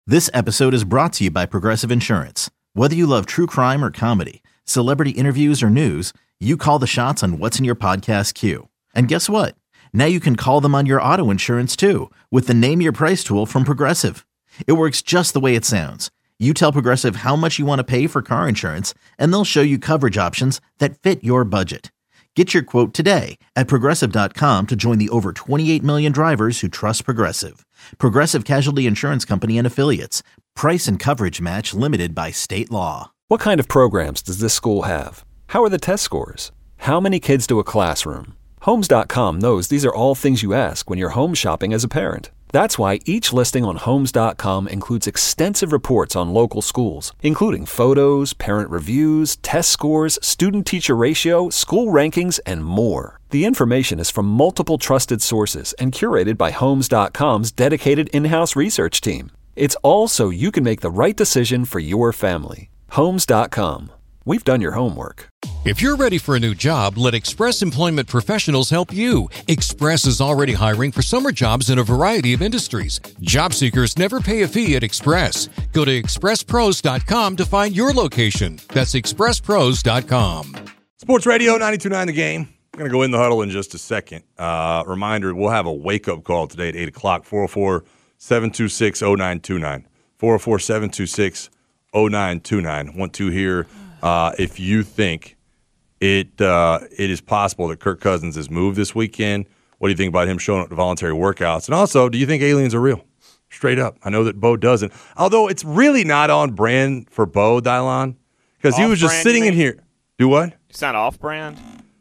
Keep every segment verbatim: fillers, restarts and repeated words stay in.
This episode is brought to you by Progressive Insurance. Whether you love true crime or comedy, celebrity interviews or news, you call the shots on what's in your podcast queue. And guess what? Now you can call them on your auto insurance too with the Name Your Price tool from Progressive. It works just the way it sounds. You tell Progressive how much you want to pay for car insurance, and they'll show you coverage options that fit your budget. Get your quote today at Progressive dot com to join the over twenty-eight million drivers who trust Progressive. Progressive Casualty Insurance Company and Affiliates. Price and coverage match limited by state law. What kind of programs does this school have? How are the test scores? How many kids to a classroom? Homes dot com knows these are all things you ask when you're home shopping as a parent. That's why each listing on Homes dot com includes extensive reports on local schools, including photos, parent reviews, test scores, student-teacher ratio, school rankings, and more. The information is from multiple trusted sources and curated by Homes dot com's dedicated in-house research team. It's all so you can make the right decision for your family. Homes dot com. We've done your homework. If you're ready for a new job, let Express Employment Professionals help you. Express is already hiring for summer jobs in a variety of industries. Job seekers never pay a fee at Express. Go to express pros dot com to find your location. That's express pros dot com. Sports Radio ninety-two point nine The Game. I'm going to go in the huddle in just a second. Uh, reminder, we'll have a wake-up call today at eight o'clock, four oh four, seven two six, oh nine two nine. four oh four, seven two six, oh nine two nine. Want to hear uh, if you think It uh, it is possible that Kirk Cousins has moved this weekend. What do you think about him showing up to voluntary workouts? And also, do you think aliens are real? Straight up. I know that Bo doesn't. Although it's really not on brand for Bo, Dylon, because he was just sitting in here. Do what? It's not off-brand?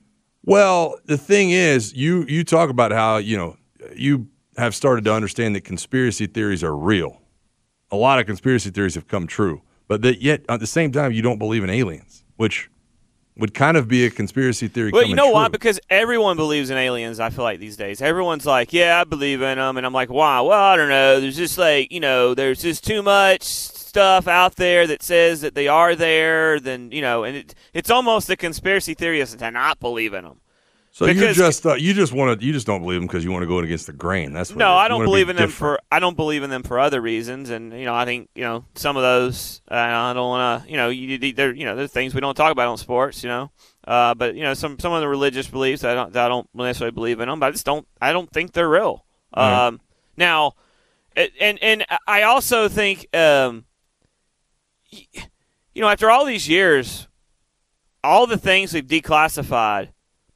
Well, the thing is, you you talk about how, you know, you have started to understand that conspiracy theories are real. A lot of conspiracy theories have come true. But that yet, at the same time, you don't believe in aliens, which would kind of be a conspiracy theory. Well, you know true. why? Because everyone believes in aliens, I feel like, these days. Everyone's like, yeah, I believe in them. And I'm like, why? Well, I don't know. There's just like, you know, there's just too much stuff out there that says that they are there. Then, you know, and it, it's almost a conspiracy theory to not believe in them. So you just uh, you just want to you just don't believe them because you want to go against the grain. That's what no, I don't believe be in them different. for I don't believe in them for other reasons, and you know I think you know some of those uh, I don't want to you know you there you know there's things we don't talk about on sports, you know, uh, but you know some some of the religious beliefs I don't I don't necessarily believe in them, but I just don't I don't think they're real. Right. Um, now, and and I also think um, you know after all these years, all the things we've declassified.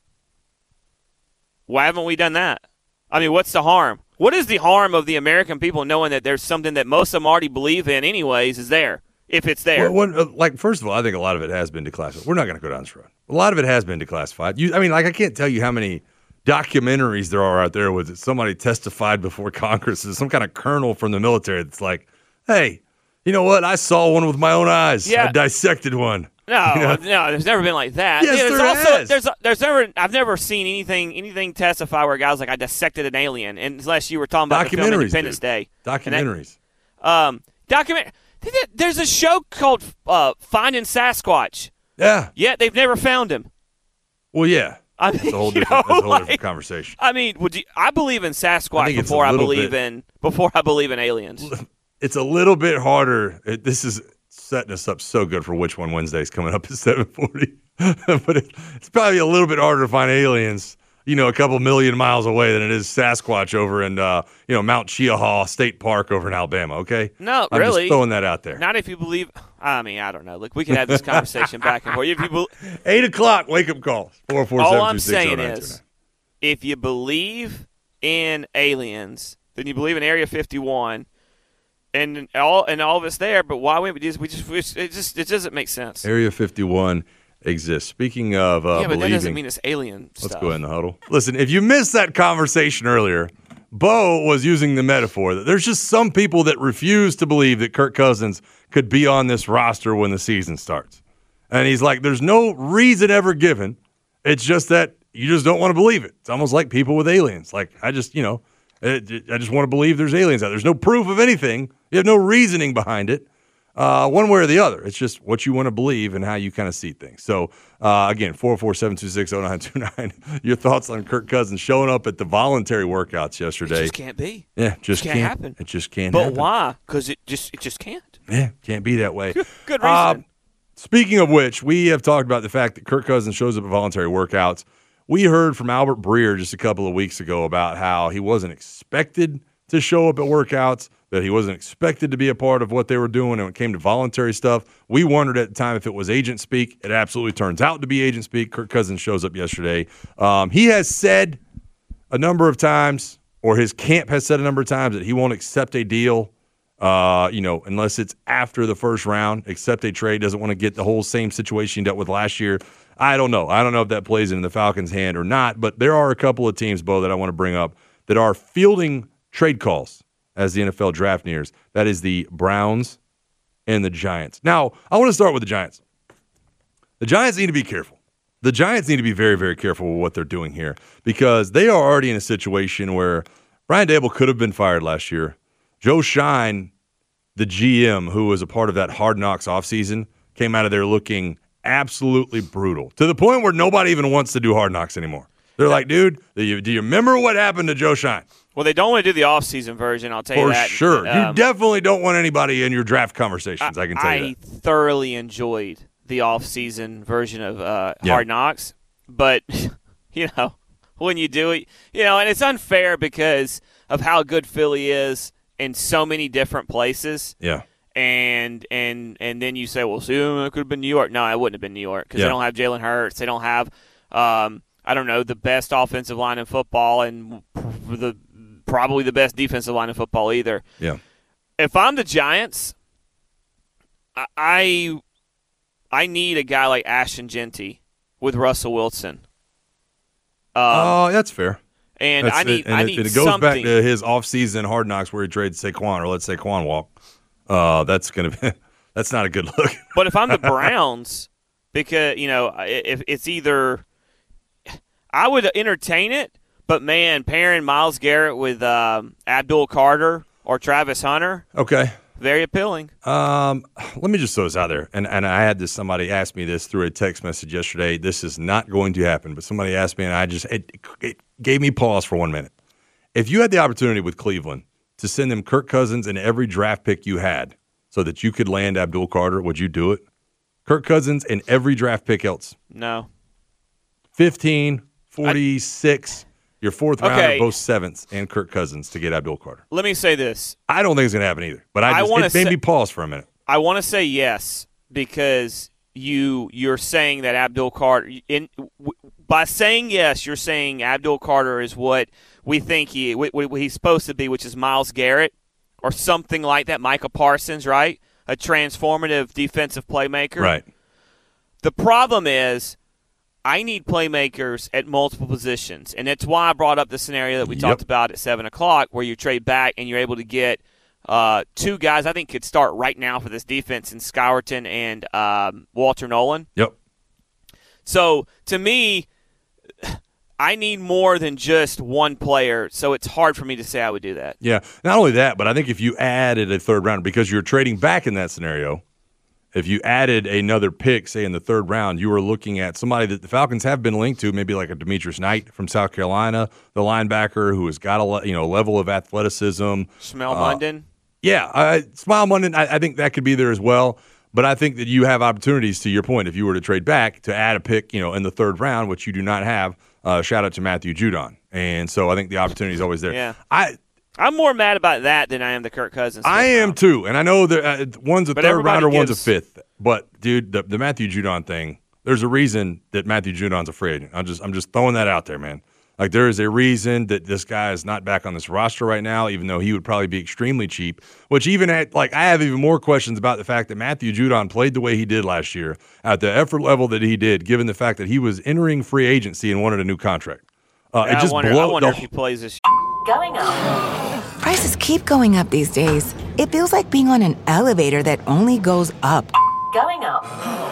Why haven't we done that? I mean, what's the harm? What is the harm of the American people knowing that there's something that most of them already believe in anyways is there, if it's there? Well, when, uh, like, first of all, I think a lot of it has been declassified. We're not going to go down this road. A lot of it has been declassified. You, I mean, like, I can't tell you how many documentaries there are out there with somebody testified before Congress, some kind of colonel from the military that's like, hey, you know what? I saw one with my own eyes. Yeah. I dissected one. No, You know? no, there's never been like that. Yes, there's there also, has. There's, there's never, I've never seen anything, anything testify where a guy's like, I dissected an alien, unless you were talking about the film Documentaries, Independence dude. Day. Documentaries. That, um, document. There's a show called uh, Finding Sasquatch. Yeah. Yet they've never found him. Well, yeah. I mean, That's a whole you different, know, that's a whole like, different conversation. I mean, would you, I believe in I Sasquatch think it's before a I little believe bit- in before I believe in aliens. It's a little bit harder. It, this is setting us up so good for Which One Wednesdays coming up at seven forty. But it, it's probably a little bit harder to find aliens, you know, a couple million miles away than it is Sasquatch over in, uh, you know, Mount Cheaha State Park over in Alabama, okay? No, I'm really. just throwing that out there. Not if you believe. I mean, I don't know. Look, we could have this conversation back and forth. If you be, Eight o'clock, wake-up call. four four all seven I'm two six oh saying nine two nine. is, if you believe in aliens, then you believe in Area fifty-one, and all and all of it's there. But why we just we just we just- it just it doesn't make sense. Area fifty-one exists. Speaking of uh, yeah, but believing, that doesn't mean it's alien let's stuff. go in the huddle. Listen, if you missed that conversation earlier, Bo was using the metaphor that there's just some people that refuse to believe that Kirk Cousins could be on this roster when the season starts. And he's like, there's no reason ever given. It's just that you just don't want to believe it. It's almost like people with aliens. Like, I just, you know, I just want to believe there's aliens out there. There's no proof of anything. You have no reasoning behind it. uh, one way or the other. It's just what you want to believe and how you kind of see things. So, uh, again, four four seven two six oh nine two nine. Your thoughts on Kirk Cousins showing up at the voluntary workouts yesterday? It just can't be. Yeah, just it can't, can't happen. It just can't but happen. But why? Because it just it just can't. Yeah, can't be that way. Good reason. Uh, speaking of which, we have talked about the fact that Kirk Cousins shows up at voluntary workouts. We heard from Albert Breer just a couple of weeks ago about how he wasn't expected to show up at workouts, that he wasn't expected to be a part of what they were doing, and when it came to voluntary stuff, we wondered at the time if it was agent speak. It absolutely turns out to be agent speak. Kirk Cousins shows up yesterday. Um, he has said a number of times, or his camp has said a number of times, that he won't accept a deal, uh, you know, unless it's after the first round, accept a trade, doesn't want to get the whole same situation he dealt with last year. I don't know. I don't know if that plays into the Falcons' hand or not, but there are a couple of teams, Bo, that I want to bring up that are fielding trade calls as the N F L draft nears. That is the Browns and the Giants. Now, I want to start with the Giants. The Giants need to be careful. The Giants need to be very, very careful with what they're doing here because they are already in a situation where Brian Daboll could have been fired last year. Joe Shine, the G M, who was a part of that Hard Knocks offseason, came out of there looking absolutely brutal to the point where nobody even wants to do Hard Knocks anymore. They're like, dude, do you, do you remember what happened to Joe Shine? Well, they don't want to do the off-season version, I'll tell you For that. For sure. Um, you definitely don't want anybody in your draft conversations, I, I can tell you I that. thoroughly enjoyed the off-season version of uh, Yeah. Hard Knocks. But, you know, when you do it, you know, and it's unfair because of how good Philly is in so many different places. Yeah. And and and then you say, well, see, it could have been New York. No, it wouldn't have been New York because Yeah. they don't have Jalen Hurts. They don't have, um, I don't know, the best offensive line in football and the probably the best defensive line in football either. Yeah. If I'm the Giants, I I, I need a guy like Ashton Genty with Russell Wilson. Um, Oh, that's fair. and That's I need it. And I it, need and it goes something. back to his offseason Hard Knocks where he traded Saquon, or let Saquon walk. Uh, that's gonna be that's not a good look. But if I'm the Browns, because, you know, if it's either I would entertain it, but, man, pairing Myles Garrett with um, Abdul Carter or Travis Hunter, Okay. very appealing. Um, let me just throw this out there. And and I had this, somebody asked me this through a text message yesterday. This is not going to happen, but somebody asked me, and I just, it, it gave me pause for one minute. If you had the opportunity with Cleveland to send them Kirk Cousins and every draft pick you had so that you could land Abdul Carter, would you do it? Kirk Cousins and every draft pick else. No. fifteen, forty-six, your fourth Okay. rounder, both sevenths, and Kirk Cousins to get Abdul Carter. Let me say this. I don't think it's going to happen either, but I I just, wanna it made say- me pause for a minute. I want to say yes because you you're saying that Abdul Carter in w- by saying yes, you're saying Abdul Carter is what we think he what, what he's supposed to be, which is Myles Garrett or something like that, Micah Parsons, right? A transformative defensive playmaker. Right. The problem is I need playmakers at multiple positions, and that's why I brought up the scenario that we Yep. talked about at seven o'clock where you trade back and you're able to get uh, two guys I think could start right now for this defense in Skyerton and um, Walter Nolan. Yep. So, to me, I need more than just one player, so it's hard for me to say I would do that. Yeah. Not only that, but I think if you added a third rounder, because you're trading back in that scenario, if you added another pick, say in the third round, you were looking at somebody that the Falcons have been linked to, maybe like a Demetrius Knight from South Carolina, the linebacker who has got a le- you know level of athleticism. Smell Uh, London. Yeah, uh, Smile London, I, I think that could be there as well. But I think that you have opportunities, to your point, if you were to trade back, to add a pick, you know, in the third round, which you do not have. Uh, shout out to Matthew Judon. And so I think the opportunity is always there. Yeah. I I'm more mad about that than I am the Kirk Cousins. I fifth am round. too, and I know that uh, one's a But third everybody rounder, one's a gives- fifth. But dude, the, the Matthew Judon thing, there's a reason that Matthew Judon's a free agent. I'm just, I'm just throwing that out there, man. Like there is a reason that this guy is not back on this roster right now, even though he would probably be extremely cheap. Which even at like, I have even more questions about the fact that Matthew Judon played the way he did last year at the effort level that he did, given the fact that he was entering free agency and wanted a new contract. Uh, Yeah, it just I wonder, blow, I wonder the, if he plays this. Going up. Prices keep going up these days. It feels like being on an elevator that only goes up. Going up.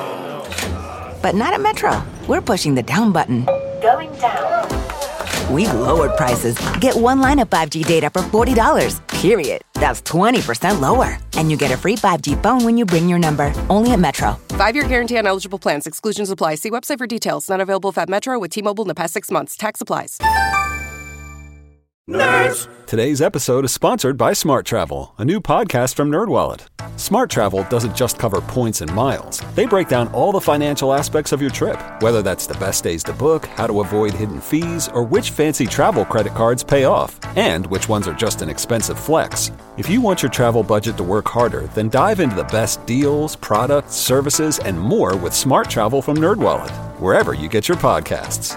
But not at Metro. We're pushing the down button. Going down. We've lowered prices. Get one line of five G data for forty dollars. period. That's twenty percent lower. And you get a free five G phone when you bring your number. Only at Metro. Five-year guarantee on eligible plans. Exclusions apply. See website for details. Not available if at Metro with T-Mobile in the past six months. Tax applies. Nerds! Today's episode is sponsored by Smart Travel, a new podcast from NerdWallet. Smart Travel doesn't just cover points and miles. They break down all the financial aspects of your trip, whether that's the best days to book, how to avoid hidden fees, or which fancy travel credit cards pay off, and which ones are just an expensive flex. If you want your travel budget to work harder, then dive into the best deals, products, services, and more with Smart Travel from NerdWallet, wherever you get your podcasts.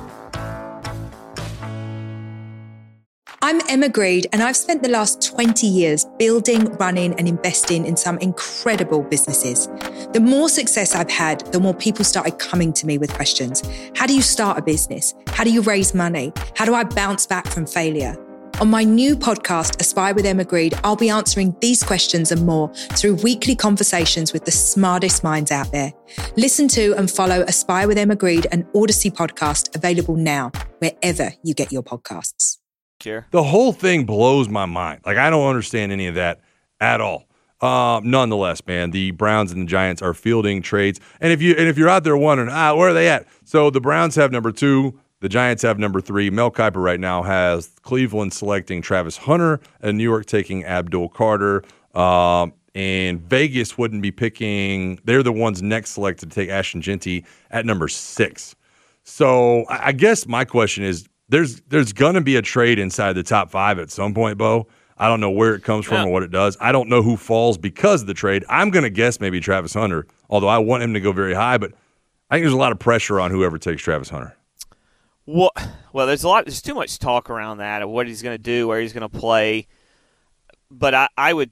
I'm Emma Greed, and I've spent the last twenty years building, running, and investing in some incredible businesses. The more success I've had, the more people started coming to me with questions. How do you start a business? How do you raise money? How do I bounce back from failure? On my new podcast, Aspire with Emma Greed, I'll be answering these questions and more through weekly conversations with the smartest minds out there. Listen to and follow Aspire with Emma Greed, an Odyssey podcast, available now, wherever you get your podcasts. Sure. The whole thing blows my mind. Like, I don't understand any of that at all. Um, nonetheless, man, the Browns and the Giants are fielding trades. And if you and if you're out there wondering, ah, where are they at? So the Browns have number two, the Giants have number three. Mel Kiper right now has Cleveland selecting Travis Hunter and New York taking Abdul Carter. Um, and Vegas wouldn't be picking. They're the ones next selected to take Ashton Jeanty at number six. So I, I guess my question is, There's there's going to be a trade inside the top five at some point, Bo. I don't know where it comes from yeah. or what it does. I don't know who falls because of the trade. I'm going to guess maybe Travis Hunter, although I want him to go very high, but I think there's a lot of pressure on whoever takes Travis Hunter. Well, well there's a lot. There's too much talk around that of what he's going to do, where he's going to play. But I, I would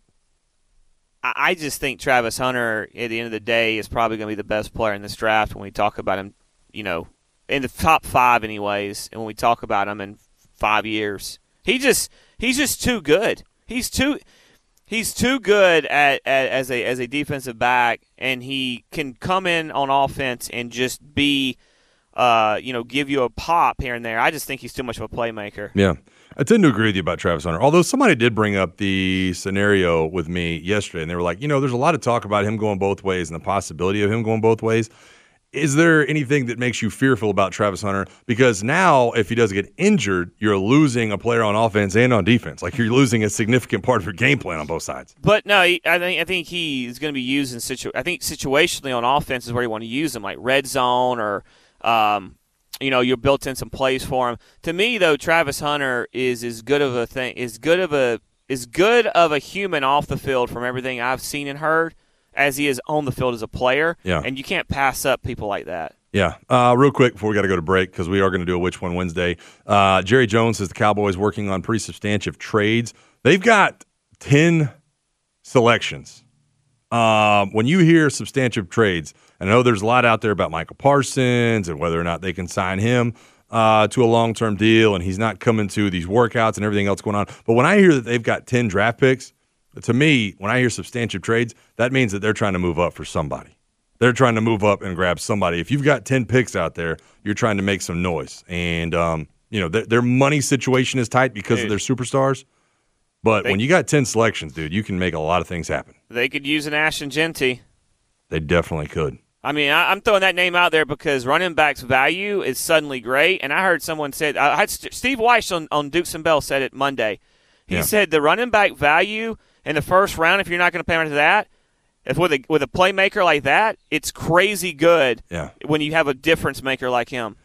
– I just think Travis Hunter, at the end of the day, is probably going to be the best player in this draft when we talk about him, you know, in the top five anyways, and when we talk about him in five years. He just he's just too good. He's too he's too good at, at as a as a defensive back, and he can come in on offense and just be uh, you know, give you a pop here and there. I just think he's too much of a playmaker. Yeah. I tend to agree with you about Travis Hunter, although somebody did bring up the scenario with me yesterday, and they were like, you know, there's a lot of talk about him going both ways and the possibility of him going both ways. Is there anything that makes you fearful about Travis Hunter? Because now, if he does get injured, you're losing a player on offense and on defense. Like, you're losing a significant part of your game plan on both sides. But no, I think I think he is going to be used in situ. I think situationally on offense is where you want to use him, like red zone or, um, you know, you're built in some plays for him. To me, though, Travis Hunter is as good of a thing, is good of a is good of a human off the field from everything I've seen and heard, as he is on the field as a player. Yeah. And you can't pass up people like that. Yeah. Uh, real quick before we got to go to break, because we are going to do a Which One Wednesday. Uh, Jerry Jones says the Cowboys working on pretty substantive trades. They've got ten selections. Um, when you hear substantive trades, I know there's a lot out there about Michael Parsons and whether or not they can sign him uh, to a long-term deal, and he's not coming to these workouts and everything else going on. But when I hear that they've got ten draft picks, to me, when I hear substantive trades, that means that they're trying to move up for somebody. They're trying to move up and grab somebody. If you've got ten picks out there, you're trying to make some noise. And, um, you know, their, their money situation is tight because dude. of their superstars. But they, when you got ten selections, dude, you can make a lot of things happen. They could use an Ashton Jeanty. They definitely could. I mean, I, I'm throwing that name out there because running back's value is suddenly great. And I heard someone say, I had St- Steve Weiss on, on Dukes and Bell said it Monday. He yeah. said the running back value in the first round, if you're not going to pay into that, if with a with a playmaker like that, it's crazy good yeah. when you have a difference maker like him.